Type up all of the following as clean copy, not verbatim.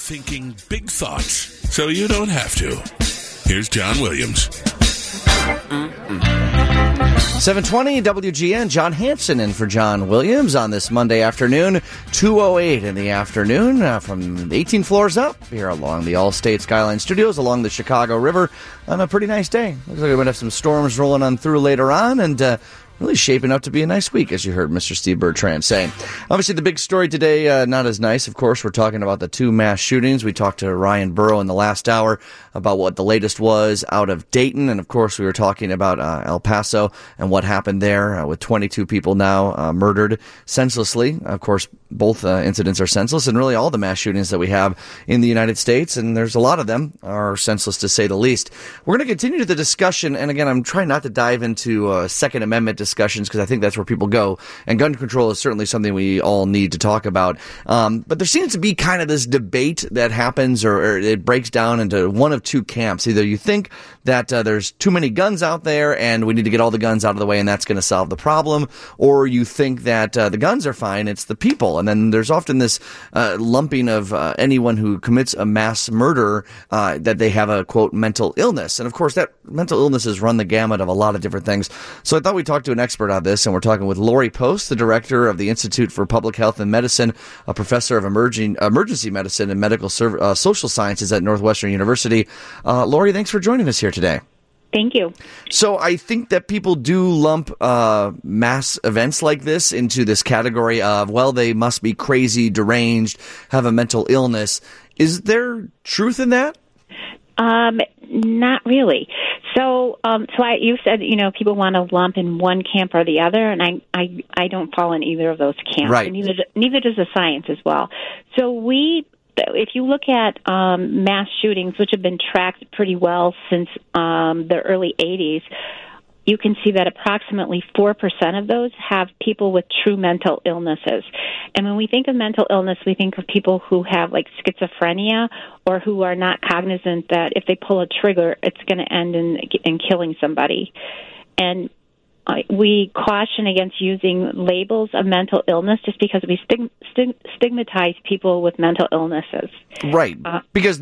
thinking big thoughts so you don't have to. Here's John Williams. 720 WGN, John Hanson in for John Williams on this Monday afternoon, 2:08 in the afternoon from 18 floors up here along the Allstate Skyline Studios along the Chicago River on a pretty nice day. Looks like we're going to have some storms rolling on through later on and really shaping up to be a nice week, as you heard Mr. Steve Bertrand saying. Obviously, the big story today, not as nice. Of course, we're talking about the two mass shootings. We talked to Ryan Burrow in the last hour about what the latest was out of Dayton. And, of course, we were talking about El Paso and what happened there with 22 people now murdered senselessly. Of course, both incidents are senseless, and really all the mass shootings that we have in the United States, and there's a lot of them, are senseless to say the least. We're going to continue the discussion, and again, I'm trying not to dive into Second Amendment discussions because I think that's where people go, and gun control is certainly something we all need to talk about. But there seems to be kind of this debate that happens, or it breaks down into one of two camps. Either you think that there's too many guns out there and we need to get all the guns out of the way and that's going to solve the problem, or you think that the guns are fine, it's the people. And then there's often this lumping of anyone who commits a mass murder that they have a, quote, mental illness. And, of course, that mental illnesses run the gamut of a lot of different things. So I thought we'd talk to an expert on this, and we're talking with Lori Post, the director of the Institute for Public Health and Medicine, a professor of emergency medicine and medical social sciences at Northwestern University. Lori, thanks for joining us here today. Thank you. So I think that people do lump mass events like this into this category of, well, they must be crazy, deranged, have a mental illness. Is there truth in that? Not really. So you said, people want to lump in one camp or the other, and I don't fall in either of those camps. Right. And neither does the science as well. So if you look at mass shootings, which have been tracked pretty well since the early 80s, you can see that approximately 4% of those have people with true mental illnesses. And when we think of mental illness, we think of people who have like schizophrenia or who are not cognizant that if they pull a trigger, it's going to end in killing somebody. And we caution against using labels of mental illness just because we stigmatize people with mental illnesses. Right. Because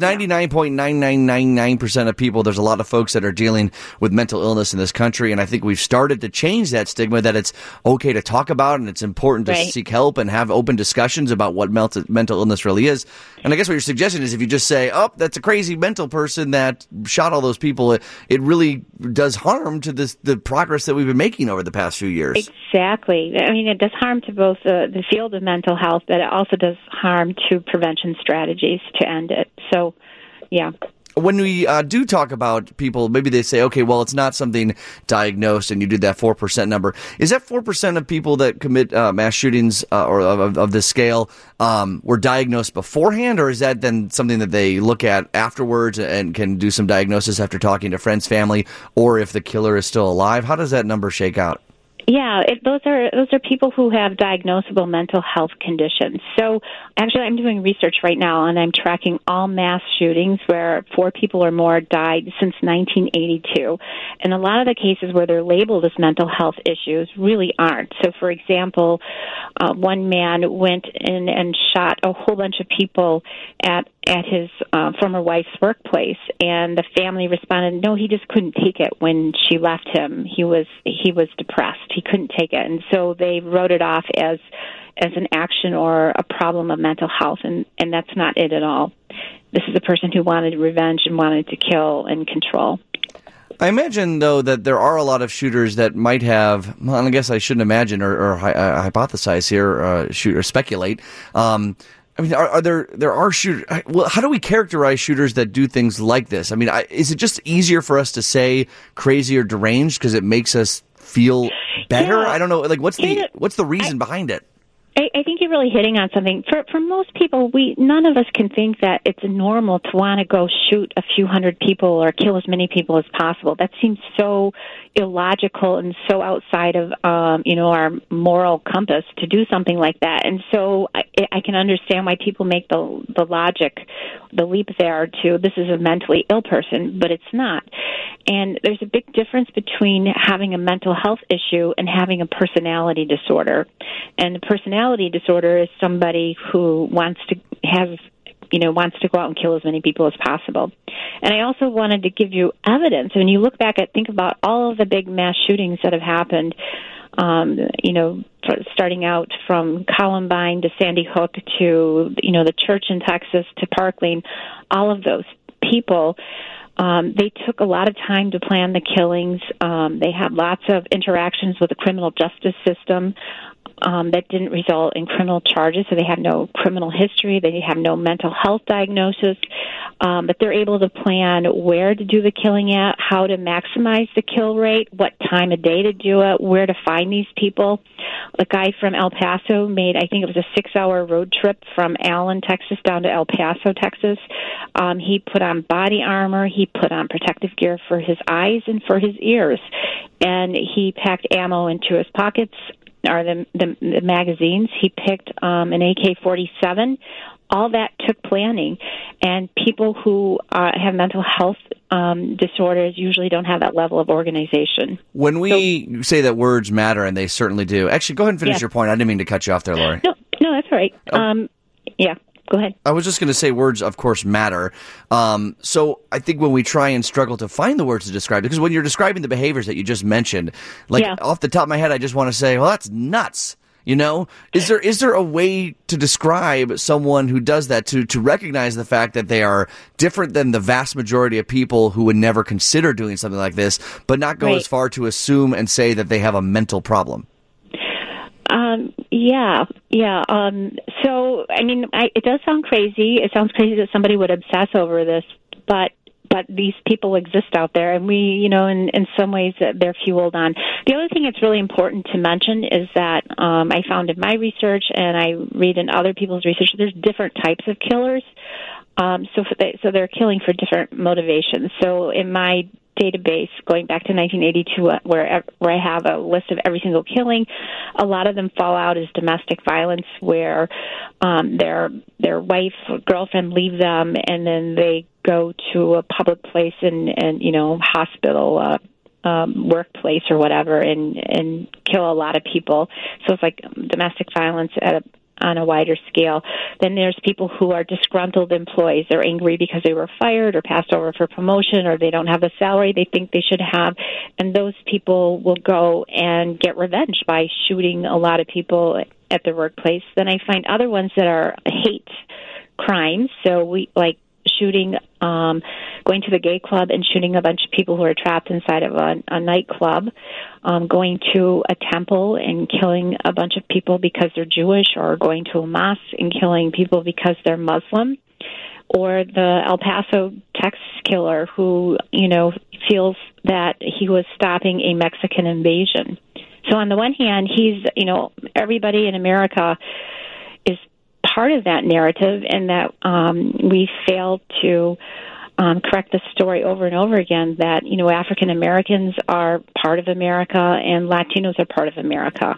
99.9999% of people, there's a lot of folks that are dealing with mental illness in this country, and I think we've started to change that stigma that it's okay to talk about and it's important to seek help and have open discussions about what mental illness really is. And I guess what you're suggesting is if you just say, oh, that's a crazy mental person that shot all those people, it really does harm to the progress that we've been making over the past few years. Exactly. I mean, it does harm to both the field of mental health, but it also does harm to prevention strategies to end it. So, yeah. When we do talk about people, maybe they say, okay, well, it's not something diagnosed, and you did that 4% number. Is that 4% of people that commit mass shootings or of this scale were diagnosed beforehand, or is that then something that they look at afterwards and can do some diagnosis after talking to friends, family, or if the killer is still alive? How does that number shake out? Yeah, those are people who have diagnosable mental health conditions. So actually I'm doing research right now, and I'm tracking all mass shootings where 4 people or more died since 1982. And a lot of the cases where they're labeled as mental health issues really aren't. So, for example, one man went in and shot a whole bunch of people at his former wife's workplace, and the family responded, no, he just couldn't take it when she left him. He was depressed. He couldn't take it. And so they wrote it off as an action or a problem of mental health, and that's not it at all. This is a person who wanted revenge and wanted to kill and control. I imagine, though, that there are a lot of shooters that might have, well, I guess I shouldn't imagine or hypothesize here, or speculate. I mean, there are shooters. Well, how do we characterize shooters that do things like this? I mean, is it just easier for us to say crazy or deranged because it makes us feel better? Yeah. I don't know. Like, what's the reason behind it? I think you're really hitting on something. For most people, none of us can think that it's normal to want to go shoot a few hundred people or kill as many people as possible. That seems so illogical and so outside of our moral compass to do something like that. And so I can understand why people make the leap there to this is a mentally ill person, but it's not. And there's a big difference between having a mental health issue and having a personality disorder. And the personality disorder is somebody who wants to go out and kill as many people as possible. And I also wanted to give you evidence. When you look back think about all of the big mass shootings that have happened, starting out from Columbine to Sandy Hook to, the church in Texas to Parkland, all of those people, they took a lot of time to plan the killings. They had lots of interactions with the criminal justice system that didn't result in criminal charges, so they have no criminal history. They have no mental health diagnosis, but they're able to plan where to do the killing at, how to maximize the kill rate, what time of day to do it, where to find these people. A guy from El Paso made, I think it was a 6-hour road trip from Allen, Texas, down to El Paso, Texas. He put on body armor. He put on protective gear for his eyes and for his ears, and he packed ammo into his pockets, or the magazines. He picked an AK-47. All that took planning, and people who have mental health disorders usually don't have that level of organization. When we say that words matter, and they certainly do. Actually, go ahead and finish your point. I didn't mean to cut you off there, Lori. No, that's all right. Yeah. Go ahead. I was just going to say words, of course, matter. So I think when we try and struggle to find the words to describe, because when you're describing the behaviors that you just mentioned, off the top of my head, I just want to say, well, that's nuts. Is there a way to describe someone who does that, to recognize the fact that they are different than the vast majority of people who would never consider doing something like this, but not go as far to assume and say that they have a mental problem? So, it does sound crazy. It sounds crazy that somebody would obsess over this, but these people exist out there, and we, in some ways they're fueled on. The other thing that's really important to mention is that I found in my research, and I read in other people's research, there's different types of killers. So they're killing for different motivations. So in my database going back to 1982, where I have a list of every single killing, a lot of them fall out as domestic violence, where their wife or girlfriend leave them, and then they go to a public place and hospital, workplace or whatever, and kill a lot of people. So it's like domestic violence on a wider scale. Then there's people who are disgruntled employees. They're angry because they were fired or passed over for promotion, or they don't have the salary they think they should have. And those people will go and get revenge by shooting a lot of people at their workplace. Then I find other ones that are hate crimes. So we shooting, going to the gay club and shooting a bunch of people who are trapped inside of a nightclub, going to a temple and killing a bunch of people because they're Jewish, or going to a mosque and killing people because they're Muslim, or the El Paso Texas killer who, feels that he was stopping a Mexican invasion. So on the one hand, he's, everybody in America is part of that narrative, and that we fail to correct the story over and over again that, African Americans are part of America and Latinos are part of America.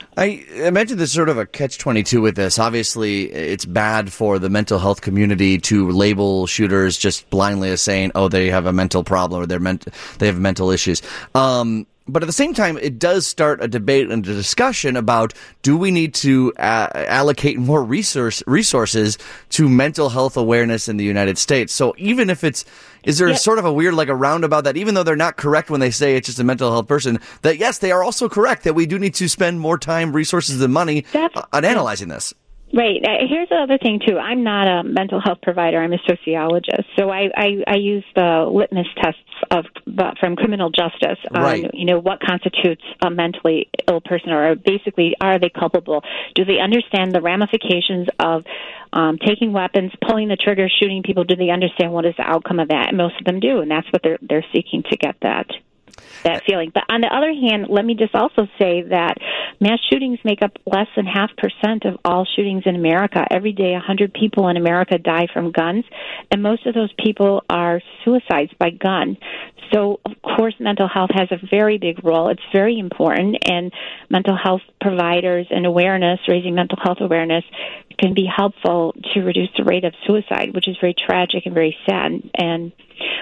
I imagine there's sort of a catch-22 with this. Obviously, it's bad for the mental health community to label shooters just blindly as saying, oh, they have a mental problem, or they have mental issues. But at the same time, it does start a debate and a discussion about, do we need to allocate more resources to mental health awareness in the United States? So even if is there sort of a weird, a roundabout that even though they're not correct when they say it's just a mental health person, that yes, they are also correct that we do need to spend more time, resources, and money on analyzing this? Right. Here's the other thing, too. I'm not a mental health provider. I'm a sociologist. So I use the litmus tests from criminal justice on, what constitutes a mentally ill person, or basically, are they culpable? Do they understand the ramifications of taking weapons, pulling the trigger, shooting people? Do they understand what is the outcome of that? And most of them do, and that's what they're seeking to get that feeling. But on the other hand, let me just also say that mass shootings make up less than 0.5% of all shootings in America. Every day, 100 people in America die from guns, and most of those people are suicides by gun. So, of course, mental health has a very big role. It's very important, and mental health providers and awareness, raising mental health awareness, can be helpful to reduce the rate of suicide, which is very tragic and very sad.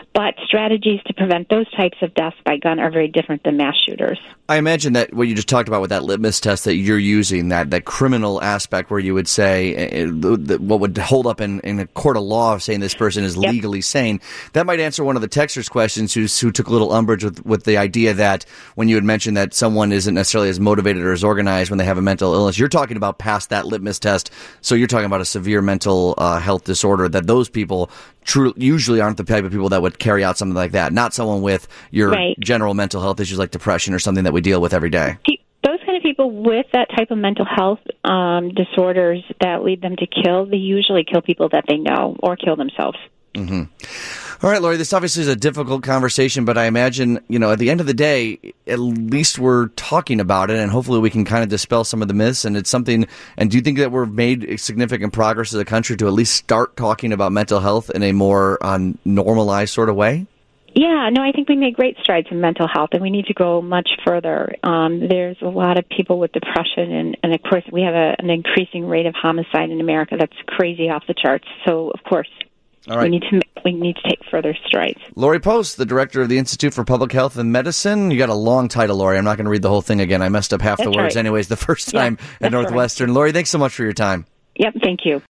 But strategies to prevent those types of deaths by gun are very different than mass shooters. I imagine that what you just talked about with that litmus test that you're using, that criminal aspect where you would say what would hold up in a court of law saying this person is legally sane, that might answer one of the texters' questions who took a little umbrage with the idea that when you had mentioned that someone isn't necessarily as motivated or as organized when they have a mental illness, you're talking about past that litmus test, so you're talking about a severe mental health disorder, that those people usually aren't the type of people that would carry out something like that, not someone with your general mental health issues like depression or something that we deal with every day. Those kind of people with that type of mental health disorders that lead them to kill, they usually kill people that they know or kill themselves. Mm-hmm. All right, Lori, this obviously is a difficult conversation, but I imagine, at the end of the day, at least we're talking about it, and hopefully we can kind of dispel some of the myths, and it's something, and do you think that we've made significant progress as a country to at least start talking about mental health in a more normalized sort of way? Yeah, no, I think we made great strides in mental health, and we need to go much further. There's a lot of people with depression, and of course, we have an increasing rate of homicide in America that's crazy off the charts. So, of course, all right, we need to take further strides. Lori Post, the director of the Institute for Public Health and Medicine. You got a long title, Lori. I'm not going to read the whole thing again. I messed up half the words anyways the first time at Northwestern. Right. Lori, thanks so much for your time. Yep, thank you.